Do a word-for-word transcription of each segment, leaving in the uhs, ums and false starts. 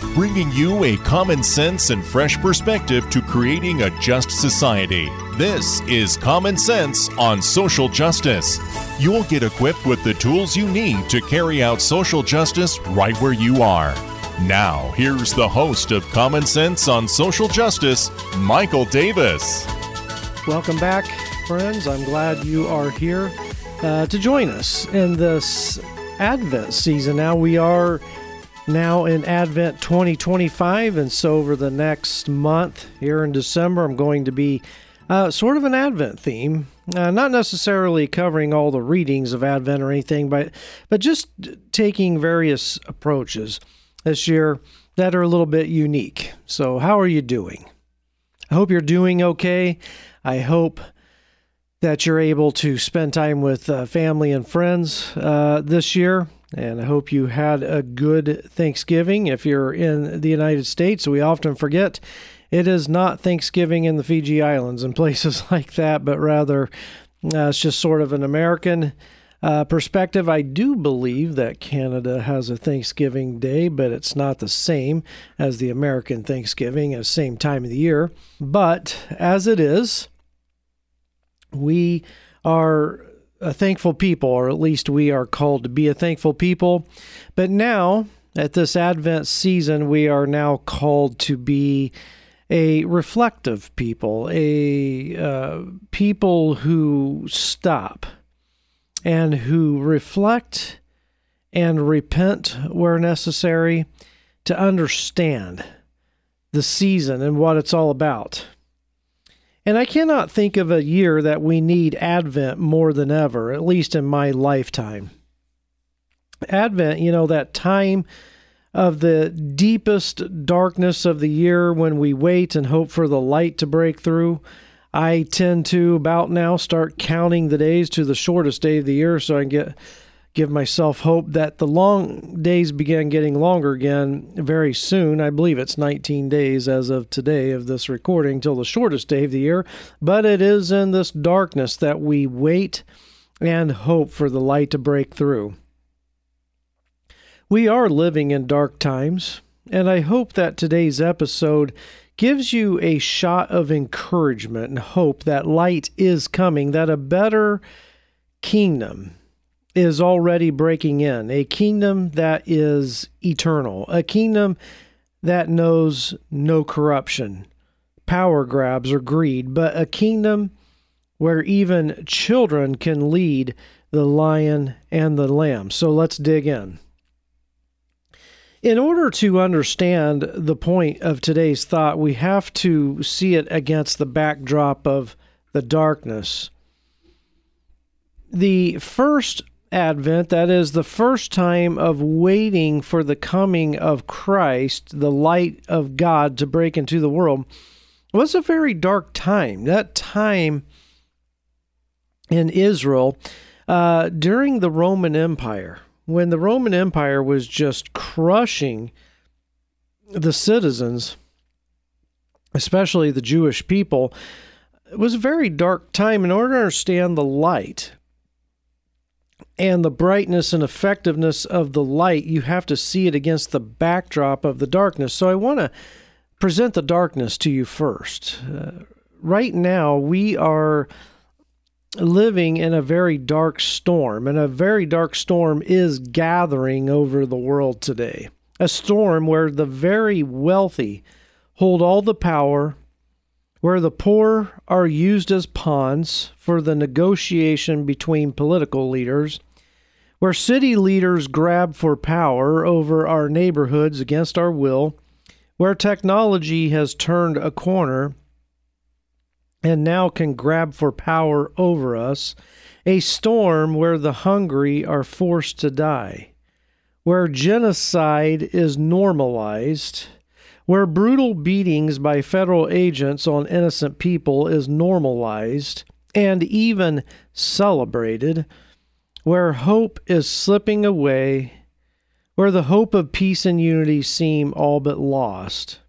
bringing you a common sense and fresh perspective to creating a just society. This is Common Sense on Social Justice. You'll get equipped with the tools you need to carry out social justice right where you are. Now, here's the host of Common Sense on Social Justice, Michael Davis. Welcome back, friends. I'm glad you are here uh, to join us in this Advent season. Now we are now in Advent twenty twenty-five, and so over the next month here in December, I'm going to be uh, sort of an Advent theme, uh, not necessarily covering all the readings of Advent or anything, but but just taking various approaches this year that are a little bit unique. So how are you doing? I hope you're doing okay. I hope that you're able to spend time with uh, family and friends uh, this year. And I hope you had a good Thanksgiving. If you're in the United States, we often forget it is not Thanksgiving in the Fiji Islands and places like that, but rather uh, it's just sort of an American uh, perspective. I do believe that Canada has a Thanksgiving Day, but it's not the same as the American Thanksgiving at the same time of the year. But as it is, we are a thankful people, or at least we are called to be a thankful people. But now, at this Advent season, we are now called to be a reflective people, a uh, people who stop and who reflect and repent where necessary to understand the season and what it's all about. And I cannot think of a year that we need Advent more than ever, at least in my lifetime. Advent, you know, that time of the deepest darkness of the year when we wait and hope for the light to break through. I tend to, about now, start counting the days to the shortest day of the year so I can get give myself hope that the long days begin getting longer again very soon. I believe it's nineteen days as of today of this recording till the shortest day of the year. But it is in this darkness that we wait and hope for the light to break through. We are living in dark times, and I hope that today's episode gives you a shot of encouragement and hope that light is coming, that a better kingdom is already breaking in, a kingdom that is eternal, a kingdom that knows no corruption, power grabs, or greed, but a kingdom where even children can lead the lion and the lamb. So let's dig in. In order to understand the point of today's thought, we have to see it against the backdrop of the darkness. The first Advent, that is the first time of waiting for the coming of Christ, the light of God to break into the world, was a very dark time. That time in Israel uh, during the Roman Empire, when the Roman Empire was just crushing the citizens, especially the Jewish people, it was a very dark time. In order to understand the light and the brightness and effectiveness of the light, you have to see it against the backdrop of the darkness. So I want to present the darkness to you first. Uh, right now, we are living in a very dark storm, and a very dark storm is gathering over the world today. A storm where the very wealthy hold all the power, where the poor are used as pawns for the negotiation between political leaders, where city leaders grab for power over our neighborhoods against our will, where technology has turned a corner and now can grab for power over us, a storm where the hungry are forced to die, where genocide is normalized, where brutal beatings by federal agents on innocent people is normalized and even celebrated, where hope is slipping away, where the hope of peace and unity seem all but lost.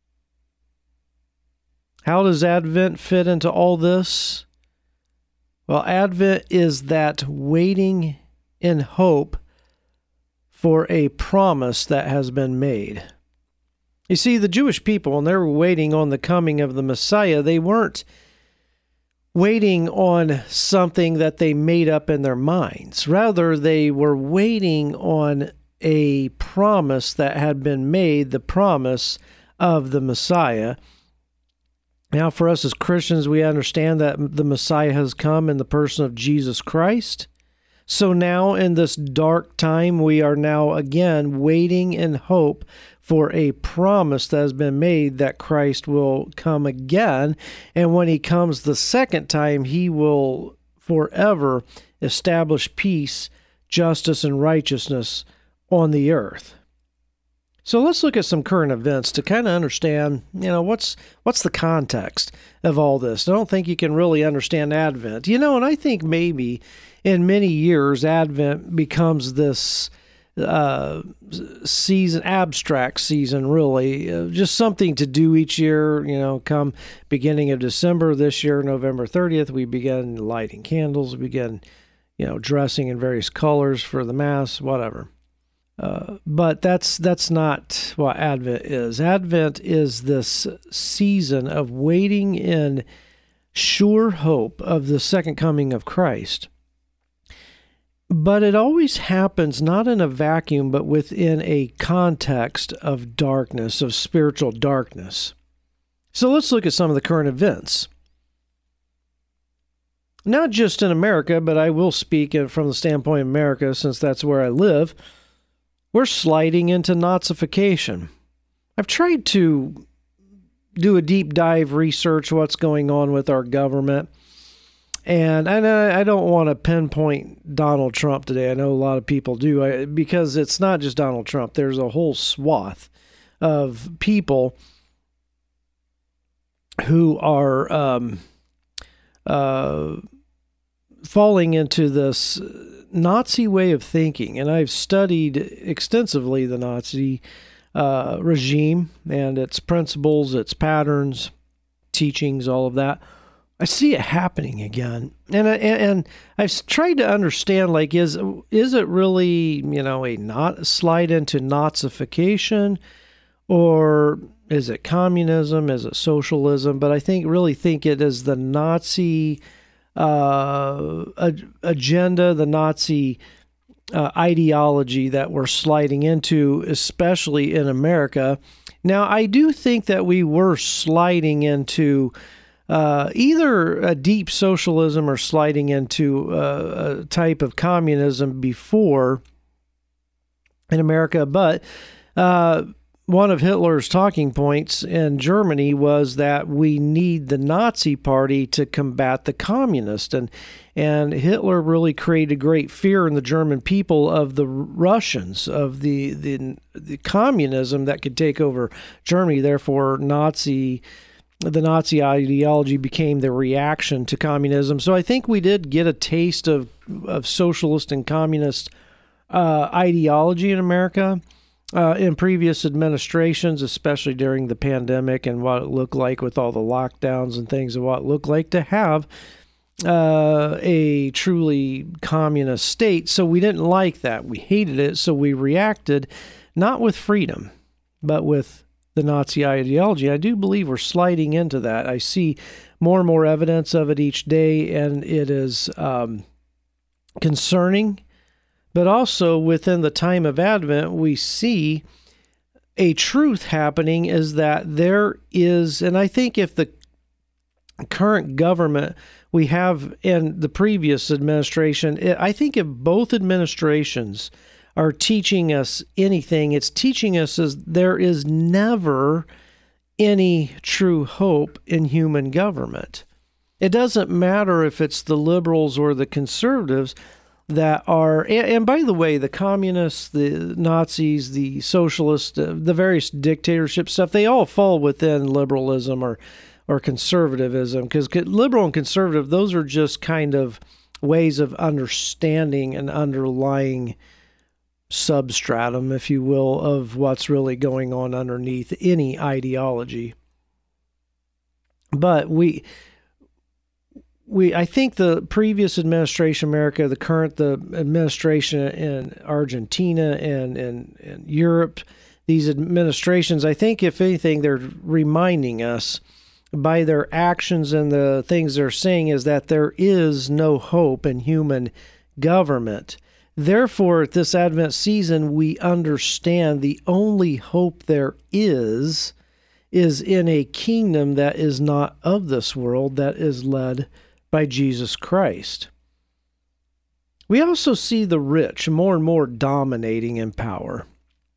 How does Advent fit into all this? Well, Advent is that waiting in hope for a promise that has been made. You see, the Jewish people, when they were waiting on the coming of the Messiah, they weren't waiting on something that they made up in their minds. Rather, they were waiting on a promise that had been made, the promise of the Messiah. Now, for us as Christians, we understand that the Messiah has come in the person of Jesus Christ. So now, in this dark time, we are now again waiting in hope for a promise that has been made that Christ will come again. And when he comes the second time, he will forever establish peace, justice, and righteousness on the earth. So let's look at some current events to kind of understand, you know, what's what's the context of all this. I don't think you can really understand Advent. You know, and I think maybe in many years, Advent becomes this uh, season, abstract season, really, uh, just something to do each year. You know, come beginning of December this year, November thirtieth, we begin lighting candles, we begin, you know, dressing in various colors for the Mass, whatever. Uh, but that's that's not what Advent is. Advent is this season of waiting in sure hope of the second coming of Christ. But it always happens not in a vacuum, but within a context of darkness, of spiritual darkness. So let's look at some of the current events. Not just in America, but I will speak from the standpoint of America, since that's where I live. We're sliding into Nazification. I've tried to do a deep dive research what's going on with our government. And I, I don't want to pinpoint Donald Trump today. I know a lot of people do, I, because it's not just Donald Trump. There's a whole swath of people who are um, uh, falling into this Nazi way of thinking. And I've studied extensively the Nazi uh, regime and its principles, its patterns, teachings, all of that. I see it happening again, and and, and I've tried to understand, like, is is it really, you know, a not slide into Nazification, or is it communism? Is it socialism? But I think really think it is the Nazi uh, agenda, the Nazi uh, ideology that we're sliding into, especially in America. Now, I do think that we were sliding into Uh, either a deep socialism or sliding into uh, a type of communism before in America. But uh, one of Hitler's talking points in Germany was that we need the Nazi Party to combat the communists. And, and Hitler really created great fear in the German people of the Russians, of the, the, the communism that could take over Germany. Therefore, Nazi The Nazi ideology became the reaction to communism. So I think we did get a taste of, of socialist and communist uh, ideology in America uh, in previous administrations, especially during the pandemic and what it looked like with all the lockdowns and things, and what it looked like to have uh, a truly communist state. So we didn't like that. We hated it. So we reacted not with freedom, but with the Nazi ideology. I do believe we're sliding into that. I see more and more evidence of it each day, and it is um, concerning. But also within the time of Advent, we see a truth happening, is that there is, and I think if the current government we have in the previous administration, I think if both administrations are teaching us anything, it's teaching us is there is never any true hope in human government. It doesn't matter if it's the liberals or the conservatives that are, and, and by the way, the communists, the Nazis, the socialists, uh, the various dictatorship stuff, they all fall within liberalism or, or conservatism, because liberal and conservative, those are just kind of ways of understanding an underlying substratum, if you will, of what's really going on underneath any ideology. But we, we, I think the previous administration, America, the current, the administration in Argentina and in Europe, these administrations, I think, if anything, they're reminding us by their actions and the things they're saying is that there is no hope in human government. Therefore, at this Advent season, we understand the only hope there is is in a kingdom that is not of this world, that is led by Jesus Christ. We also see the rich more and more dominating in power.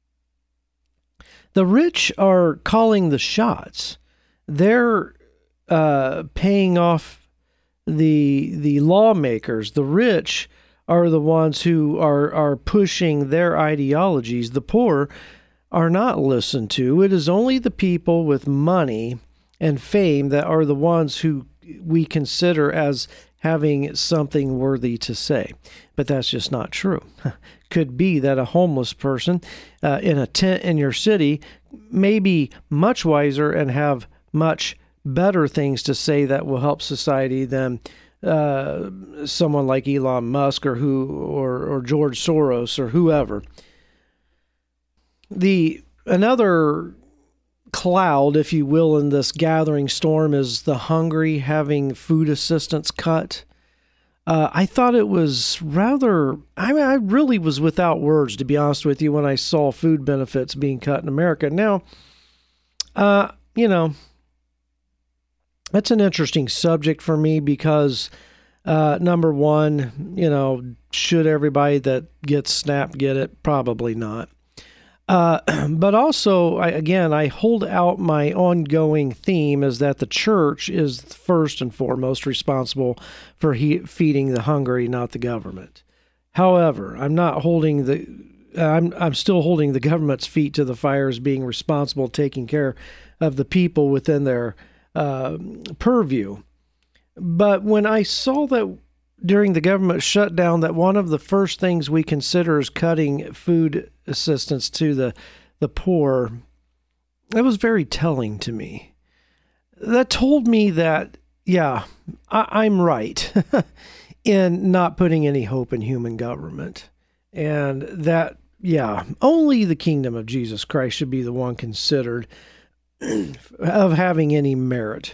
The rich are calling the shots. They're uh, paying off the the lawmakers. The rich are the ones who are, are pushing their ideologies. The poor are not listened to. It is only the people with money and fame that are the ones who we consider as having something worthy to say. But that's just not true. Could be that a homeless person uh, in a tent in your city may be much wiser and have much better things to say that will help society than uh, someone like Elon Musk or who or, or George Soros or whoever. The another cloud, if you will, in this gathering storm is the hungry having food assistance cut. Uh, I thought it was rather, I mean, I really was without words, to be honest with you, when I saw food benefits being cut in America. Now, uh, you know, that's an interesting subject for me because, uh, number one, you know, should everybody that gets SNAP get it? Probably not. Uh, but also, I, again, I hold out my ongoing theme is that the church is first and foremost responsible for he, feeding the hungry, not the government. However, I'm not holding the, I'm I'm still holding the government's feet to the fire as being responsible, taking care of the people within their uh, purview. But when I saw that during the government shutdown, that one of the first things we consider is cutting food assistance to the, the poor, that was very telling to me. That told me that, yeah, I, I'm right in not putting any hope in human government. And that, yeah, only the kingdom of Jesus Christ should be the one considered of having any merit.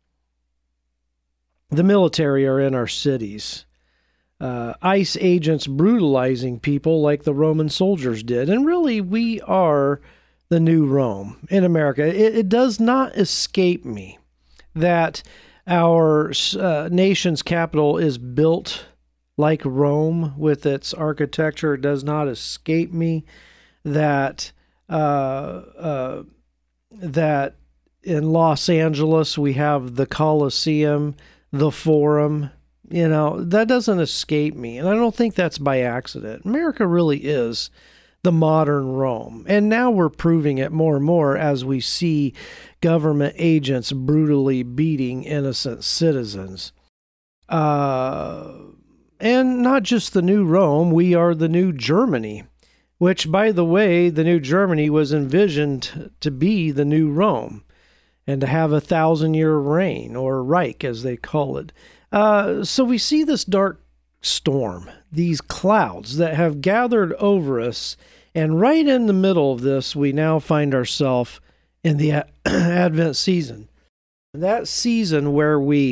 The military are in our cities. Uh, ICE agents brutalizing people like the Roman soldiers did. And really, we are the new Rome in America. It, it does not escape me that our uh, nation's capital is built like Rome with its architecture. It does not escape me that uh, uh, that in Los Angeles we have the Colosseum, the Forum. You know, that doesn't escape me. And I don't think that's by accident. America really is the modern Rome. And now we're proving it more and more as we see government agents brutally beating innocent citizens. Uh, and not just the new Rome, we are the new Germany, which, by the way, the new Germany was envisioned to be the new Rome and to have a thousand-year reign, or Reich, as they call it. Uh, so we see this dark storm, these clouds that have gathered over us, and right in the middle of this, we now find ourselves in the Advent season. That season where we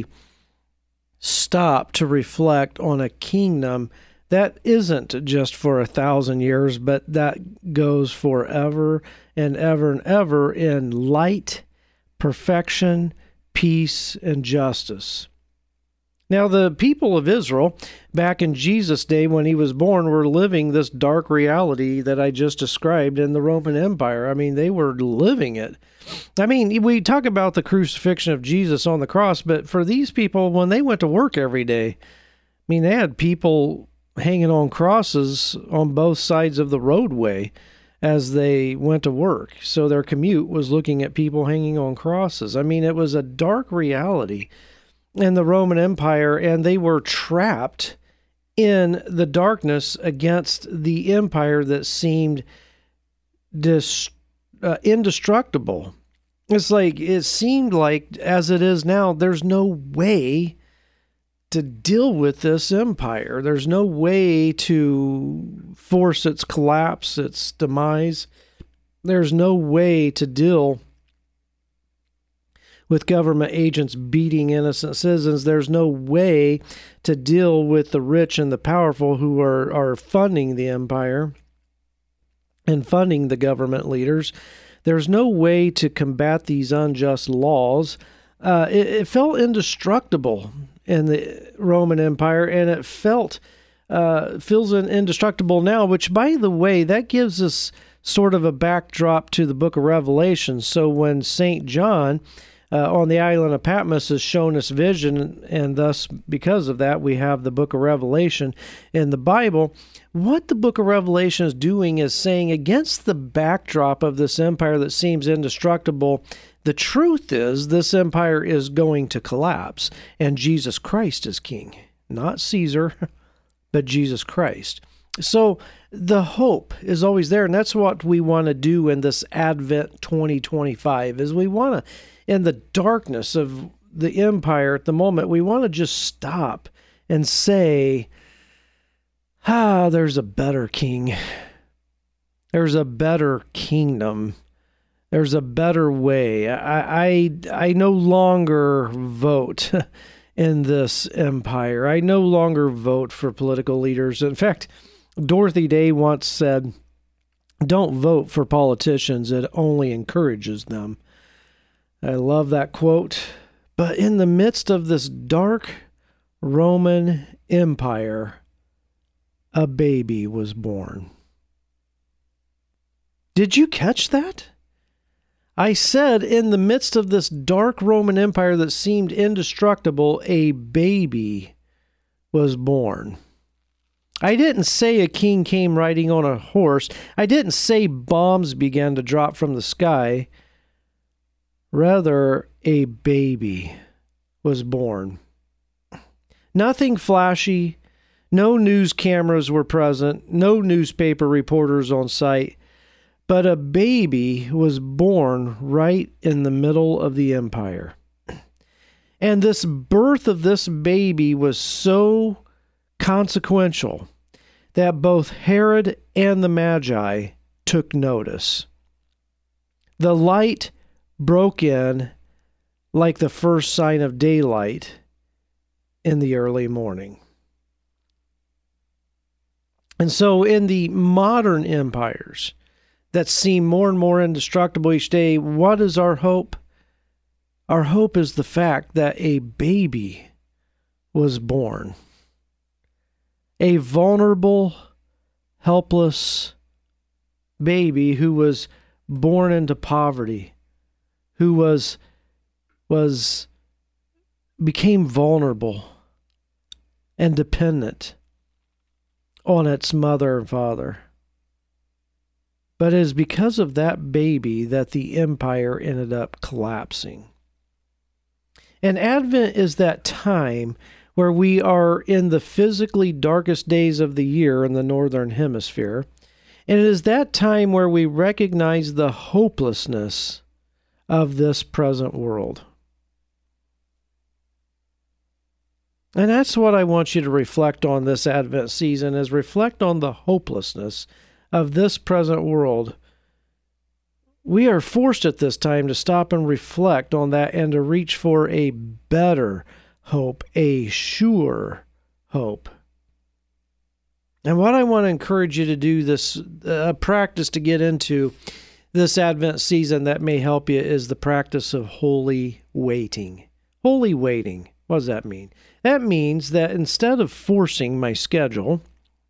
stop to reflect on a kingdom that isn't just for a thousand years, but that goes forever and ever and ever in light, perfection, peace, and justice. Now, the people of Israel, back in Jesus' day when he was born, were living this dark reality that I just described in the Roman Empire. I mean, they were living it. I mean, we talk about the crucifixion of Jesus on the cross, but for these people, when they went to work every day, I mean, they had people hanging on crosses on both sides of the roadway as they went to work. So their commute was looking at people hanging on crosses. I mean, it was a dark reality in the Roman Empire, and they were trapped in the darkness against the empire that seemed dis, uh, indestructible. It's like, it seemed like, as it is now, there's no way to deal with this empire. There's no way to force its collapse, its demise. There's no way to deal with government agents beating innocent citizens. There's no way to deal with the rich and the powerful who are, are funding the empire and funding the government leaders. There's no way to combat these unjust laws. Uh, it, it felt indestructible in the Roman Empire, and it felt uh, feels indestructible now, which, by the way, that gives us sort of a backdrop to the book of Revelation. So when Saint John uh, on the island of Patmos has shown us vision, and thus because of that we have the book of Revelation in the Bible, what the book of Revelation is doing is saying, against the backdrop of this empire that seems indestructible, the truth is this empire is going to collapse, and Jesus Christ is king. Not Caesar, but Jesus Christ. So the hope is always there, and that's what we want to do in this Advent twenty twenty-five, is we want to, in the darkness of the empire at the moment, we want to just stop and say, ah, there's a better king. There's a better kingdom. There's a better way. I I, I no longer vote in this empire. I no longer vote for political leaders. In fact, Dorothy Day once said, don't vote for politicians. It only encourages them. I love that quote. But in the midst of this dark Roman Empire, a baby was born. Did you catch that? I said, in the midst of this dark Roman Empire that seemed indestructible, a baby was born. I didn't say a king came riding on a horse. I didn't say bombs began to drop from the sky. Rather, a baby was born. Nothing flashy. No news cameras were present. No newspaper reporters on site. But a baby was born right in the middle of the empire. And this birth of this baby was so consequential that both Herod and the Magi took notice. The light broke in like the first sign of daylight in the early morning. And so in the modern empires that seem more and more indestructible each day, what is our hope? Our hope is the fact that a baby was born. A vulnerable, helpless baby who was born into poverty, who was was became vulnerable and dependent on its mother and father. But it is because of that baby that the empire ended up collapsing. And Advent is that time where we are in the physically darkest days of the year in the Northern Hemisphere. And it is that time where we recognize the hopelessness of this present world. And that's what I want you to reflect on this Advent season, is reflect on the hopelessness of this present world. We are forced at this time to stop and reflect on that and to reach for a better hope, a sure hope. And what I want to encourage you to do, this uh, practice to get into this Advent season that may help you, is the practice of holy waiting. Holy waiting. What does that mean? That means that instead of forcing my schedule,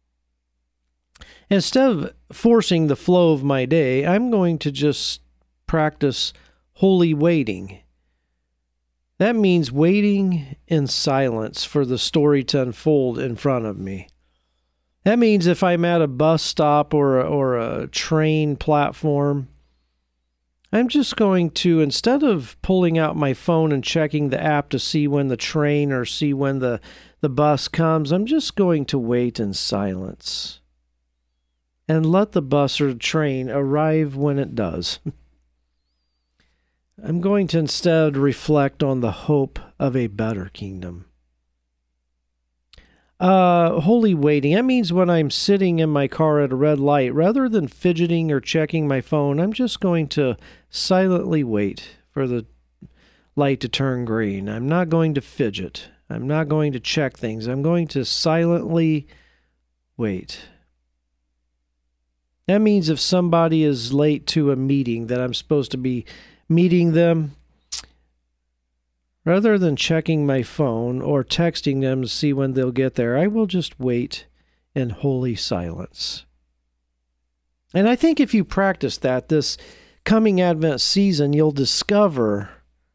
instead of forcing the flow of my day, I'm going to just practice holy waiting. That means waiting in silence for the story to unfold in front of me. That means if I'm at a bus stop or a, or a train platform, I'm just going to, instead of pulling out my phone and checking the app to see when the train or see when the, the bus comes, I'm just going to wait in silence and let the bus or the train arrive when it does. I'm going to instead reflect on the hope of a better kingdom. Uh, holy waiting. That means when I'm sitting in my car at a red light, rather than fidgeting or checking my phone, I'm just going to silently wait for the light to turn green. I'm not going to fidget. I'm not going to check things. I'm going to silently wait. That means if somebody is late to a meeting that I'm supposed to be meeting them, rather than checking my phone or texting them to see when they'll get there, I will just wait in holy silence. And I think if you practice that this coming Advent season, you'll discover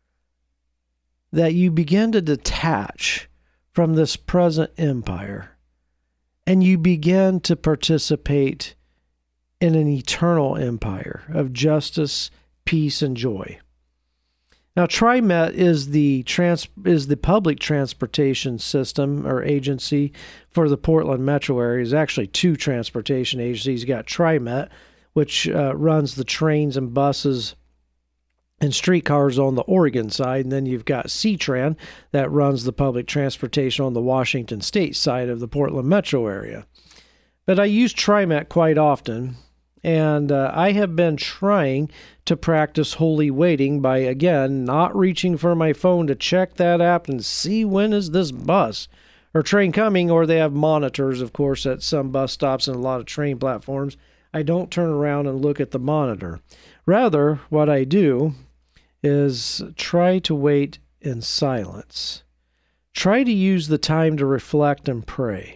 that you begin to detach from this present empire and you begin to participate in an eternal empire of justice, peace, and joy. Now, TriMet is the trans is the public transportation system or agency for the Portland metro area. There's actually two transportation agencies. You got TriMet, which uh, runs the trains and buses and streetcars on the Oregon side, and then you've got C-Tran that runs the public transportation on the Washington State side of the Portland metro area. But I use TriMet quite often. And uh, I have been trying to practice holy waiting by, again, not reaching for my phone to check that app and see when is this bus or train coming, or they have monitors, of course, at some bus stops and a lot of train platforms. I don't turn around and look at the monitor. Rather, what I do is try to wait in silence. Try to use the time to reflect and pray.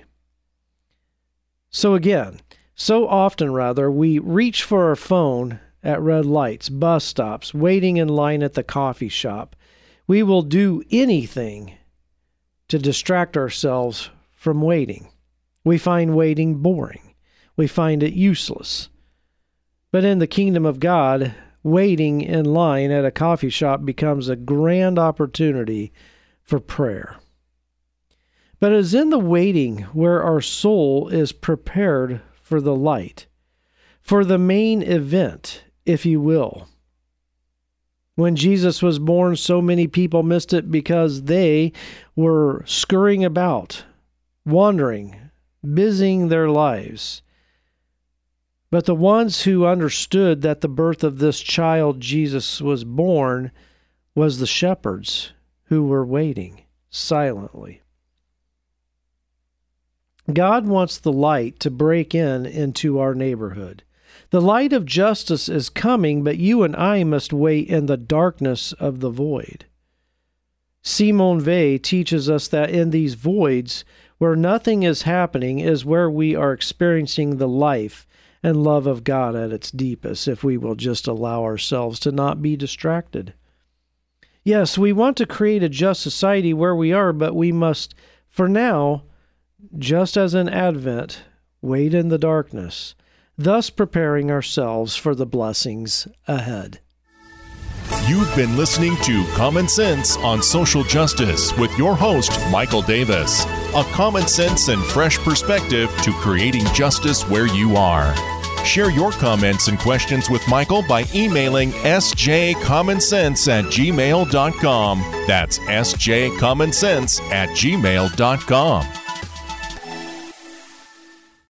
So again, So often, rather, we reach for our phone at red lights, bus stops, waiting in line at the coffee shop. We will do anything to distract ourselves from waiting. We find waiting boring. We find it useless. But in the kingdom of God, waiting in line at a coffee shop becomes a grand opportunity for prayer. But it is in the waiting where our soul is prepared for the light, for the main event, if you will. When Jesus was born, so many people missed it because they were scurrying about, wandering, busying their lives. But the ones who understood that the birth of this child, Jesus, was born, was the shepherds who were waiting silently. God wants the light to break in into our neighborhood. The light of justice is coming, but you and I must wait in the darkness of the void. Simone Weil teaches us that in these voids, where nothing is happening, is where we are experiencing the life and love of God at its deepest, if we will just allow ourselves to not be distracted. Yes, we want to create a just society where we are, but we must, for now, just as in Advent, wait in the darkness, thus preparing ourselves for the blessings ahead. You've been listening to Common Sense on Social Justice with your host, Michael Davis. A common sense and fresh perspective to creating justice where you are. Share your comments and questions with Michael by emailing s j common sense at gmail dot com. That's s j common sense at gmail dot com.